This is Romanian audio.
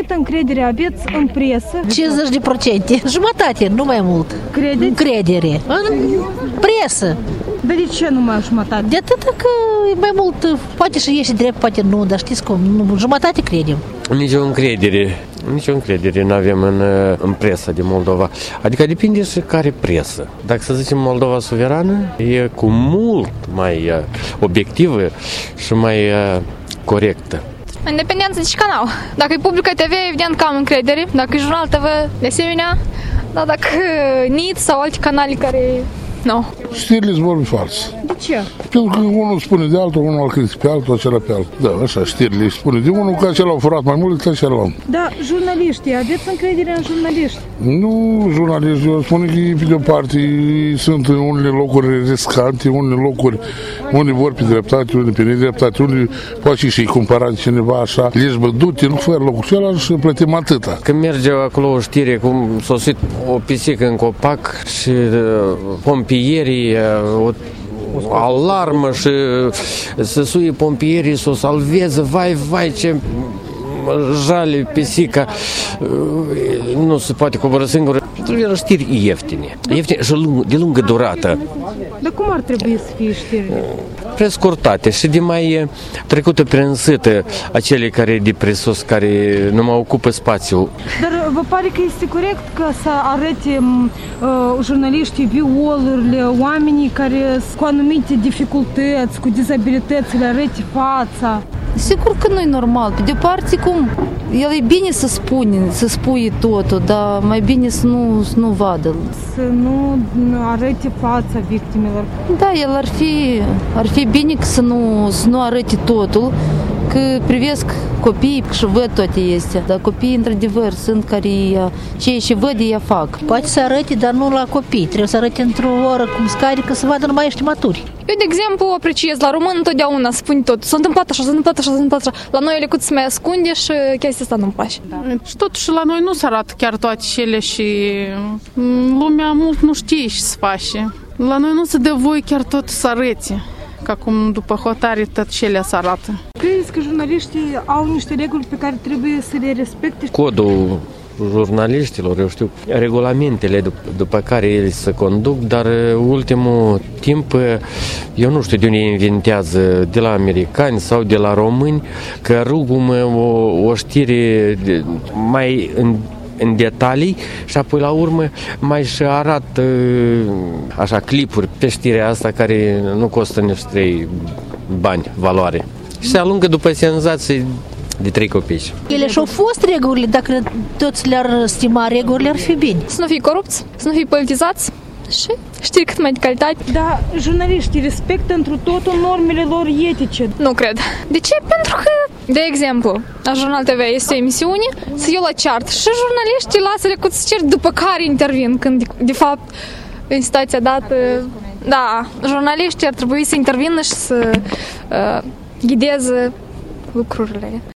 câtă încredere aveți în presă? 50%, jumătate, nu mai mult. Credeți? Încredere în presă. Dar de ce numai jumătate? De atât că e mai mult, poate și ieși drept, poate nu, dar știți cum, jumătate credem. Nici o încredere nu avem în presa din Moldova. Adică depinde și care presă. Dacă să zicem Moldova suverană, e cu mult mai obiectivă și mai corectă. În dependență de canal. Dacă e Publica TV, evident că am încredere. Dacă e Jurnal TV, de asemenea. Dar dacă NIT sau alte canale care... Nu. Știrile îți vorbi fals. De ce? Pentru că unul spune de altul, unul îl critică pe altul, acela pe altul. Da, așa, știrile spune de unul că acela a furat mai mult decât acela. Da, jurnaliștii, aveți încredere în jurnaliști? Nu, jurnaliștii, eu spun că pe de-o parte sunt în unele locuri riscante, unele locuri unde vor pe dreptate, unde pe nedreptate, unde poate și-i cumpăra de cineva așa, ești bădute, nu fără locul acela și plătim atâta. Când merge acolo o știre cum s-a suit o pisică în copac și pompierii o alarmă și să suie pompierii să o salveze, vai ce jale pisica, nu se poate coborî singură. Trebuie știri ieftine și de lungă durată. Dar cum ar trebui să fie știrile? Prescurtate și de mai trecută prin sâtă acele care de presus, care nu mai ocupă spațiul. Dar vă pare că este corect că să arăte jurnaliștii violurile, oamenii care sunt cu anumite dificultăți, cu dizabilități, le arăte fața? Sigur că nu e normal. Pe de o parte, cum, el e bine să spui totul, dar mai bine să nu vadă. Să nu arăte fața victimelor. Da, el ar fi bine să nu arăte totul, că privesc copiii și văd toate astea. Dar copiii, într-adevăr, sunt care ceea ce văd, ei fac. Poate să arăte, dar nu la copii. Trebuie să arăte într-o oră cum scade, că să vadă numai ești maturi. Eu, de exemplu, apreciez la român întotdeauna, spune tot. S-a întâmplat așa, s-a întâmplat așa, s-a întâmplat așa. La noi lecut se mai ascunde și chestia asta nu-mi place. Da. Și totuși la noi nu se arată chiar toate cele și lumea mult nu știe ce se face. La noi nu se dă voie chiar tot să arăte, ca cum după hotare tot cele se arată. Credeți că jurnaliștii au niște reguli pe care trebuie să le respecte? Codul jurnaliștilor, eu știu, regulamentele după care ei se conduc, dar ultimul timp, eu nu știu de unde inventează, de la americani sau de la români, că rugăm o știre mai în detalii și apoi la urmă mai și arată așa clipuri pe știrea asta care nu costă nici 3 bani valoare. Și se alungă după senzații de 3 copii. Ele și-au fost regulile, dacă toți le-ar stima regulile, ar fi bine. Să nu fie corupți, să nu fie politizați și știri cât mai de calitate. Dar jurnaliștii respectă întru totul normele lor etice. Nu cred. De ce? Pentru că, de exemplu, la Jurnal TV este o emisiune, să eu la ceartă și jurnaliștii lasă lecut să cer după care intervin, când de fapt în situația dată, da, jurnaliștii ar trebui să intervină și să ghideze lucrurile.